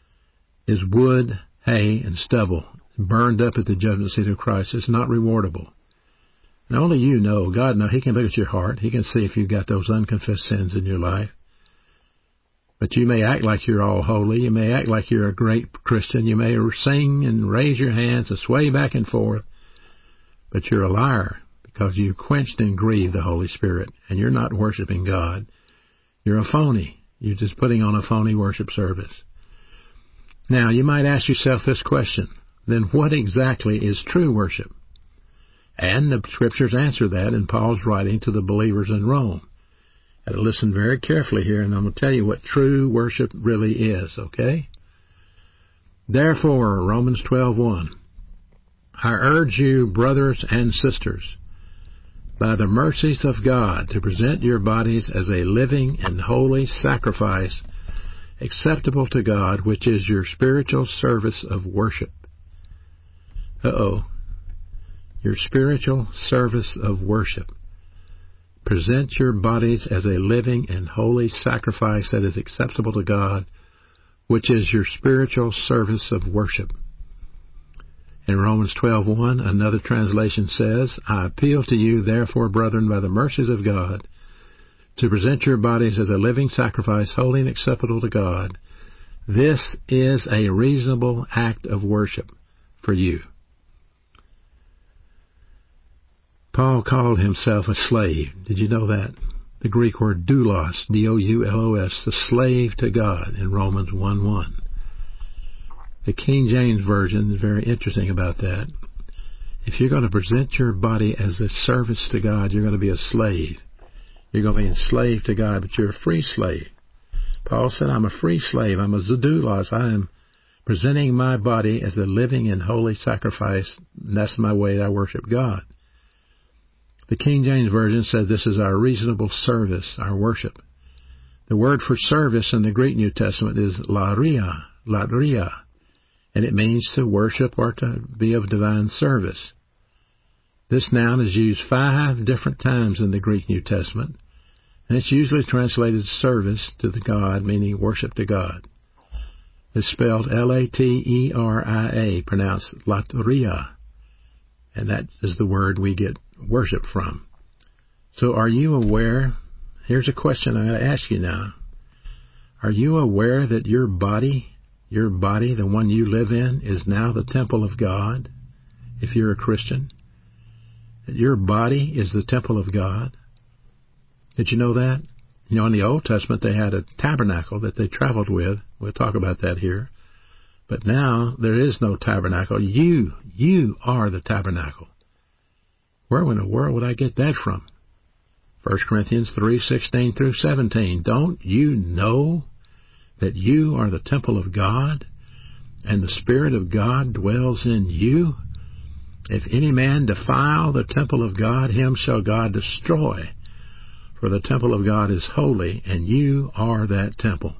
is wood, hay, and stubble, burned up at the judgment seat of Christ. It's not rewardable. And only you know. God knows. He can look at your heart. He can see if you've got those unconfessed sins in your life. But you may act like you're all holy. You may act like you're a great Christian. You may sing and raise your hands and sway back and forth. But you're a liar, because you quenched and grieved the Holy Spirit, and you're not worshiping God. You're a phony. You're just putting on a phony worship service. Now, you might ask yourself this question. Then what exactly is true worship? And the Scriptures answer that in Paul's writing to the believers in Rome. Got to listen very carefully here, and I'm going to tell you what true worship really is, okay? Therefore, Romans twelve one, I urge you, brothers and sisters, by the mercies of God, to present your bodies as a living and holy sacrifice, acceptable to God, which is your spiritual service of worship. Uh-oh. Your spiritual service of worship. Present your bodies as a living and holy sacrifice that is acceptable to God, which is your spiritual service of worship. In Romans twelve one, another translation says, I appeal to you, therefore, brethren, by the mercies of God, to present your bodies as a living sacrifice, holy and acceptable to God. This is a reasonable act of worship for you. Paul called himself a slave. Did you know that? The Greek word doulos, D O U L O S, the slave to God in Romans one one. The King James Version is very interesting about that. If you're going to present your body as a service to God, you're going to be a slave. You're going to be enslaved to God, but you're a free slave. Paul said, I'm a free slave. I'm a doulos. I am presenting my body as a living and holy sacrifice. And that's my way I worship God. The King James Version says this is our reasonable service, our worship. The word for service in the Greek New Testament is laria, latria, and it means to worship or to be of divine service. This noun is used five different times in the Greek New Testament, and it's usually translated service to the God, meaning worship to God. It's spelled L A T E R I A, pronounced latria, and that is the word we get worship from. So are you aware? Here's a question I got to ask you now. Are you aware that your body, your body, the one you live in, is now the temple of God, if you're a Christian? That your body is the temple of God? Did you know that? You know, in the Old Testament, they had a tabernacle that they traveled with. We'll talk about that here. But now, there is no tabernacle. You, you are the tabernacle. Where in the world would I get that from? First Corinthians three sixteen through seventeen. Don't you know that you are the temple of God, and the Spirit of God dwells in you? If any man defile the temple of God, him shall God destroy. For the temple of God is holy, and you are that temple.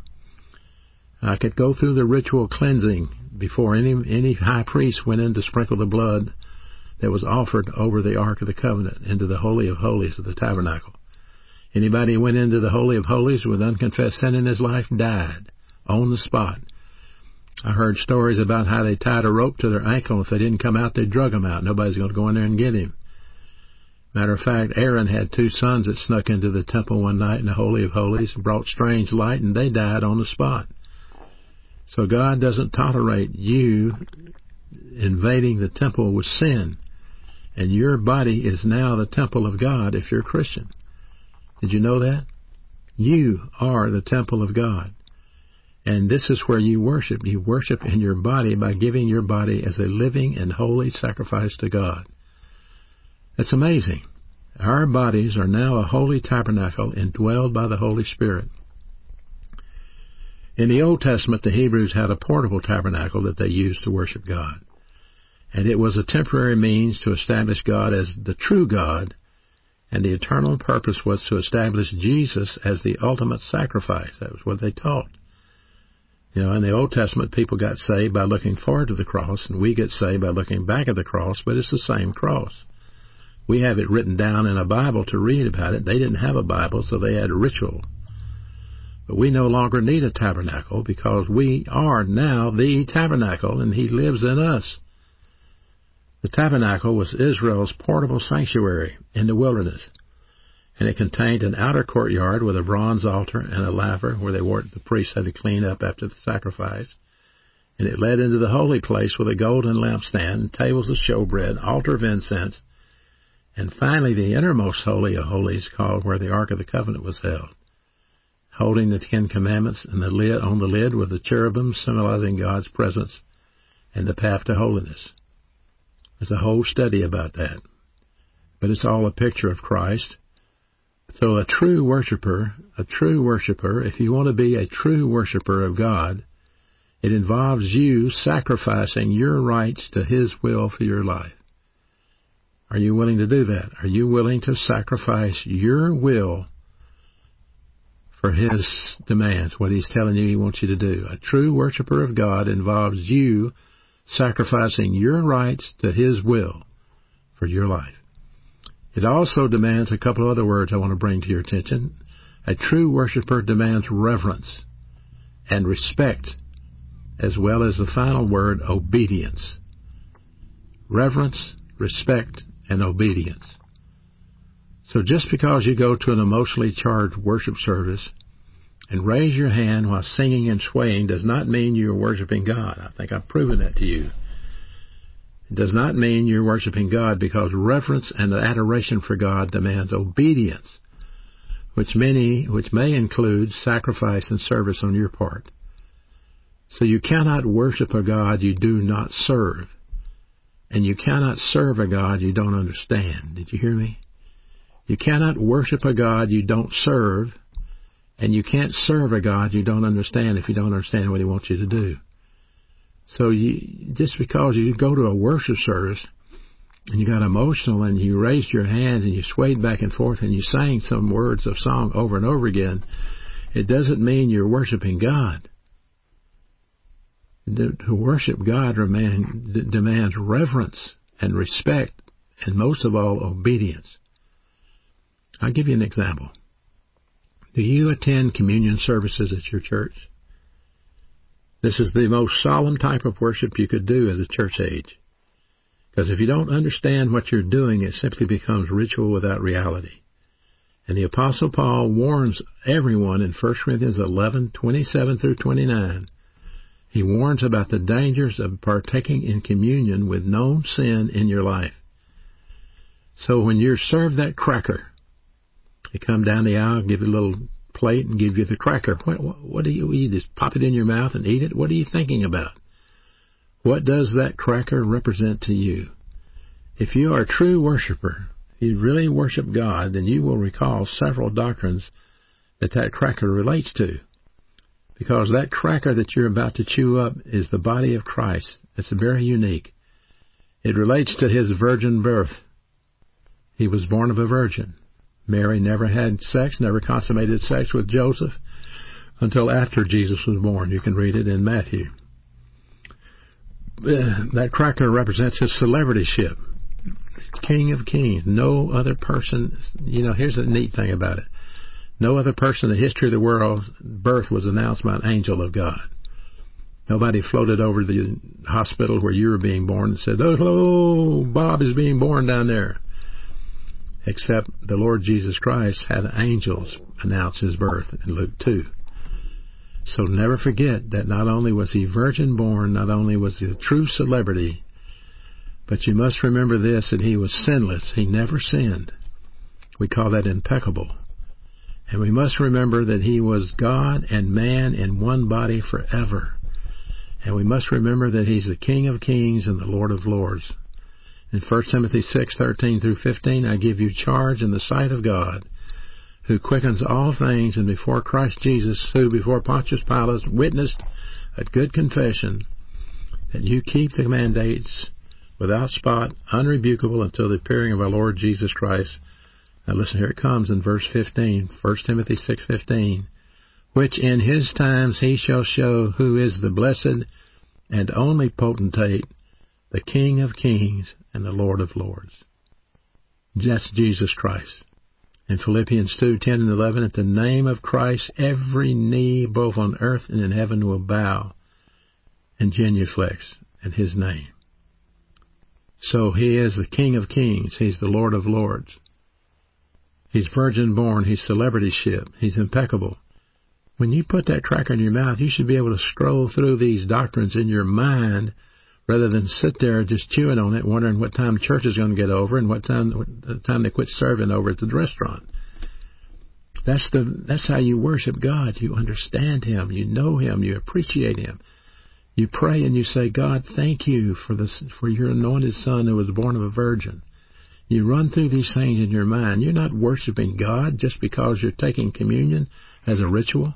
I could go through the ritual cleansing before any any high priest went in to sprinkle the blood that was offered over the Ark of the Covenant into the Holy of Holies of the tabernacle. Anybody who went into the Holy of Holies with unconfessed sin in his life died on the spot. I heard stories about how they tied a rope to their ankle, and if they didn't come out, they drug him out. Nobody's going to go in there and get him. Matter of fact, Aaron had two sons that snuck into the temple one night in the Holy of Holies and brought strange light, and they died on the spot. So God doesn't tolerate you invading the temple with sin. And your body is now the temple of God if you're a Christian. Did you know that? You are the temple of God. And this is where you worship. You worship in your body by giving your body as a living and holy sacrifice to God. That's amazing. Our bodies are now a holy tabernacle indwelled by the Holy Spirit. In the Old Testament, the Hebrews had a portable tabernacle that they used to worship God. And it was a temporary means to establish God as the true God, and the eternal purpose was to establish Jesus as the ultimate sacrifice. That was what they taught. You know, in the Old Testament, people got saved by looking forward to the cross, and we get saved by looking back at the cross, but it's the same cross. We have it written down in a Bible to read about it. They didn't have a Bible, so they had a ritual. But we no longer need a tabernacle because we are now the tabernacle, and He lives in us. The tabernacle was Israel's portable sanctuary in the wilderness, and it contained an outer courtyard with a bronze altar and a laver where they were, the priests had to clean up after the sacrifice. And it led into the holy place with a golden lampstand, tables of showbread, altar of incense, and finally the innermost holy of holies, called where the Ark of the Covenant was held, holding the Ten Commandments, and the lid on the lid were the cherubim symbolizing God's presence and the path to holiness. There's a whole study about that. but it's all a picture of Christ. So a true worshiper, a true worshiper, if you want to be a true worshiper of God, it involves you sacrificing your rights to His will for your life. Are you willing to do that? Are you willing to sacrifice your will for His demands, what He's telling you He wants you to do? A true worshiper of God involves you sacrificing your rights to His will for your life. It also demands a couple of other words I want to bring to your attention. A true worshiper demands reverence and respect, as well as the final word, obedience. Reverence, respect, and obedience. So just because you go to an emotionally charged worship service and raise your hand while singing and swaying does not mean you're worshiping God. I think I've proven that to you. It does not mean you're worshiping God, because reverence and adoration for God demands obedience, which many, which may include sacrifice and service on your part. So you cannot worship a God you do not serve, and you cannot serve a God you don't understand. Did you hear me? You cannot worship a God you don't serve, and you can't serve a God you don't understand if you don't understand what He wants you to do. So you, just because you go to a worship service and you got emotional and you raised your hands and you swayed back and forth and you sang some words of song over and over again, it doesn't mean you're worshiping God. To worship God demands reverence and respect, and most of all, obedience. I'll give you an example. Do you attend communion services at your church? This is the most solemn type of worship you could do as a church age. Because if you don't understand what you're doing, it simply becomes ritual without reality. And the Apostle Paul warns everyone in First Corinthians eleven, twenty-seven through twenty-nine. He warns about the dangers of partaking in communion with known sin in your life. So when you're served that cracker, they come down the aisle, give you a little plate and give you the cracker. What, what, what do you eat? Just pop it in your mouth and eat it? What are you thinking about? What does that cracker represent to you? If you are a true worshiper, if you really worship God, then you will recall several doctrines that that cracker relates to. Because that cracker that you're about to chew up is the body of Christ. It's very unique. It relates to His virgin birth. He was born of a virgin. Mary never had sex, never consummated sex with Joseph until after Jesus was born. You can read it in Matthew. That cracker represents His celebrityship. King of Kings. No other person, you know, here's the neat thing about it. No other person in the history of the world's birth was announced by an angel of God. Nobody floated over the hospital where you were being born and said, "Oh, hello, Bob is being born down there." Except the Lord Jesus Christ had angels announce His birth in Luke two. So never forget that not only was He virgin born, not only was He a true celebrity, but you must remember this, that He was sinless. He never sinned. We call that impeccable. And we must remember that He was God and man in one body forever. And we must remember that He's the King of Kings and the Lord of Lords. In First Timothy six, thirteen through fifteen, I give you charge in the sight of God, who quickens all things, and before Christ Jesus, who before Pontius Pilate witnessed a good confession, that you keep the mandates without spot, unrebukable, until the appearing of our Lord Jesus Christ. Now listen, here it comes in verse fifteen, First Timothy six, fifteen, which in His times He shall show who is the blessed and only potentate, the King of Kings and the Lord of Lords. That's Jesus Christ. In Philippians two, ten and eleven, at the name of Christ, every knee, both on earth and in heaven, will bow and genuflex at His name. So He is the King of Kings. He's the Lord of Lords. He's virgin born. He's celebrityship. He's impeccable. When you put that cracker in your mouth, you should be able to scroll through these doctrines in your mind rather than sit there just chewing on it, wondering what time church is going to get over and what time what time they quit serving over at the restaurant. That's the that's how you worship God. You understand Him. You know Him. You appreciate Him. You pray and you say, God, thank you for this, for your anointed Son who was born of a virgin. You run through these things in your mind. You're not worshiping God just because you're taking communion as a ritual.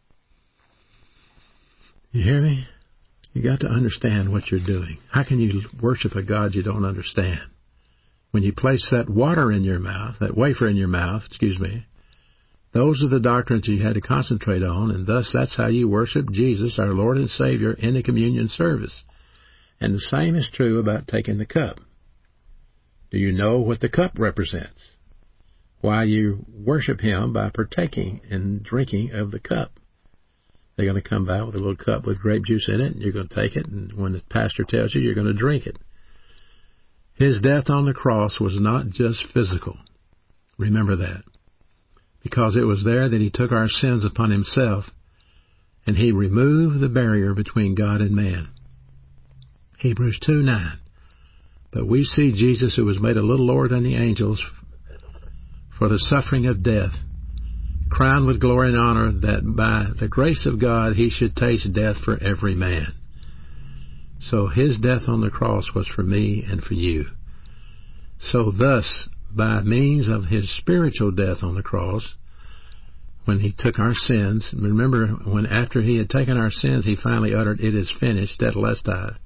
You hear me? You got to understand what you're doing. How can you worship a God you don't understand? When you place that water in your mouth, that wafer in your mouth, excuse me, those are the doctrines you had to concentrate on, and thus that's how you worship Jesus, our Lord and Savior, in the communion service. And the same is true about taking the cup. Do you know what the cup represents? Why you worship Him by partaking and drinking of the cup. They're going to come by with a little cup with grape juice in it, and you're going to take it, and when the pastor tells you, you're going to drink it. His death on the cross was not just physical. Remember that. Because it was there that He took our sins upon Himself, and He removed the barrier between God and man. Hebrews two nine. But we see Jesus, who was made a little lower than the angels for the suffering of death, crowned with glory and honor, that by the grace of God He should taste death for every man. So His death on the cross was for me and for you. So thus, by means of His spiritual death on the cross, when He took our sins, remember when after He had taken our sins, He finally uttered, "It is finished," tetelestai.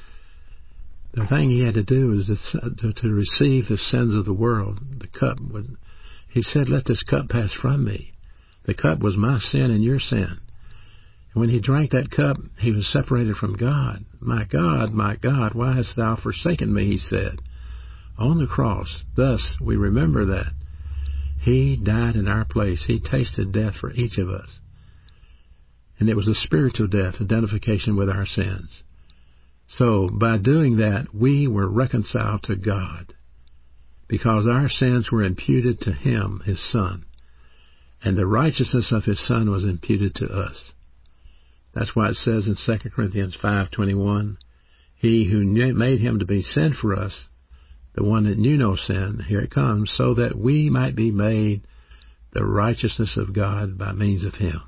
The thing He had to do was to, to, to receive the sins of the world. The cup, was, He said, "Let this cup pass from me." The cup was my sin and your sin. And when He drank that cup, He was separated from God. "My God, my God, why hast Thou forsaken me?" He said. On the cross, thus we remember that. He died in our place. He tasted death for each of us. And it was a spiritual death, identification with our sins. So, by doing that, we were reconciled to God, because our sins were imputed to Him, His Son, and the righteousness of His Son was imputed to us. That's why it says in Second Corinthians five twenty-one, "He who made Him to be sin for us, the one that knew no sin," here it comes, "so that we might be made the righteousness of God by means of Him."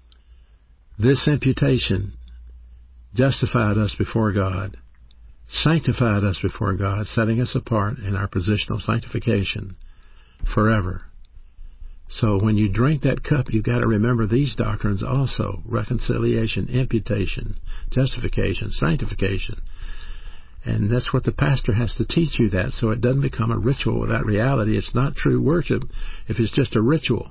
This imputation justified us before God, sanctified us before God, setting us apart in our positional sanctification forever. So when you drink that cup, you've got to remember these doctrines also: reconciliation, imputation, justification, sanctification. And that's what the pastor has to teach you, that, so it doesn't become a ritual without reality. It's not true worship if it's just a ritual.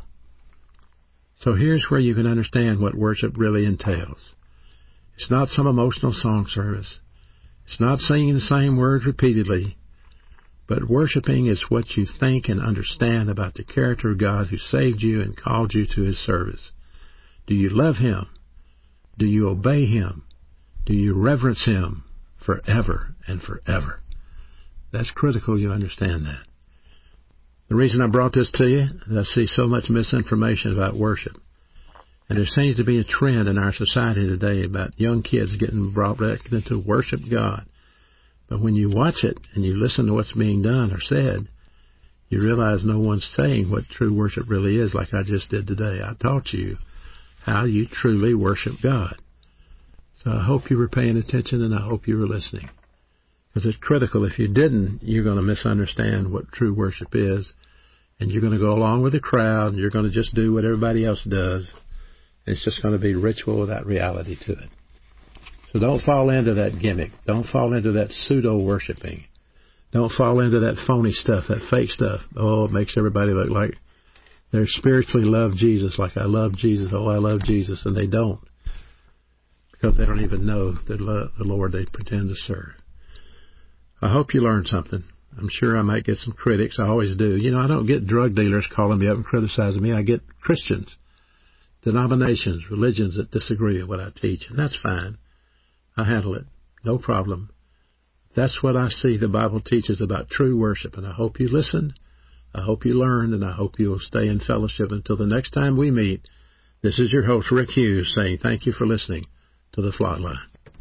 So here's where you can understand what worship really entails. It's not some emotional song service. It's not singing the same words repeatedly. But worshiping is what you think and understand about the character of God who saved you and called you to His service. Do you love Him? Do you obey Him? Do you reverence Him forever and forever? That's critical you understand that. The reason I brought this to you is I see so much misinformation about worship. And there seems to be a trend in our society today about young kids getting brought back to worship God. But when you watch it and you listen to what's being done or said, you realize no one's saying what true worship really is, like I just did today. I taught you how you truly worship God. So I hope you were paying attention, and I hope you were listening, because it's critical. If you didn't, you're going to misunderstand what true worship is, and you're going to go along with the crowd, and you're going to just do what everybody else does. It's just going to be ritual without reality to it. So don't fall into that gimmick. Don't fall into that pseudo-worshiping. Don't fall into that phony stuff, that fake stuff. Oh, it makes everybody look like they're spiritually love Jesus, like I love Jesus. Oh, I love Jesus. And they don't, because they don't even know the, love, the Lord they pretend to serve. I hope you learned something. I'm sure I might get some critics. I always do. You know, I don't get drug dealers calling me up and criticizing me. I get Christians, denominations, religions that disagree with what I teach, and that's fine. I handle it. No problem. That's what I see the Bible teaches about true worship, and I hope you listened. I hope you learned, and I hope you will stay in fellowship until the next time we meet. This is your host, Rick Hughes, saying thank you for listening to The Flatline.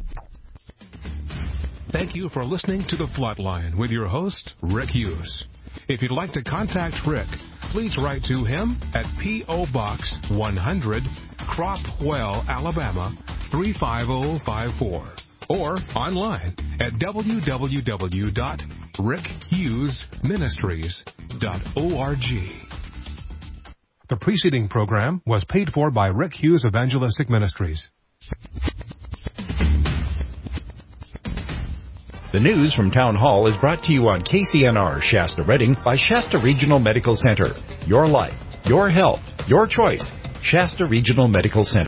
Thank you for listening to The Flatline with your host, Rick Hughes. If you'd like to contact Rick, please write to him at P O. Box one hundred, Cropwell, Alabama three five zero five four, or online at w w w dot rick hughes ministries dot org. The preceding program was paid for by Rick Hughes Evangelistic Ministries. The news from Town Hall is brought to you on K C N R Shasta Redding by Shasta Regional Medical Center. Your life, your health, your choice. Shasta Regional Medical Center.